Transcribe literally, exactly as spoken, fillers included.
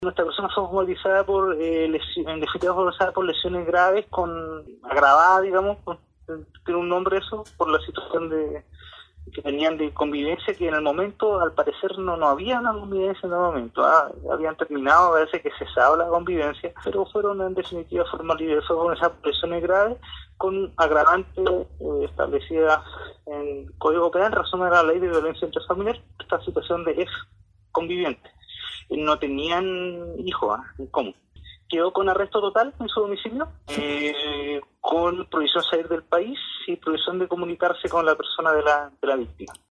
Nuestra persona fue formalizada por, eh, lesi- en definitiva formalizada por lesiones graves, con agravadas, digamos, con, tiene un nombre eso, por la situación de que tenían de convivencia, que en el momento, al parecer, no, no había una convivencia en el momento. Ah, habían terminado, parece que cesaba la convivencia, pero fueron en definitiva formalizadas con esas lesiones graves, con agravantes eh, establecidas en el Código Penal, en razón a la Ley de Violencia Intrafamiliar, esta situación de ex convivientes. No tenían hijos ¿eh? en común. Quedó con arresto total en su domicilio, eh, con prohibición de salir del país y prohibición de comunicarse con la persona de la, de la víctima.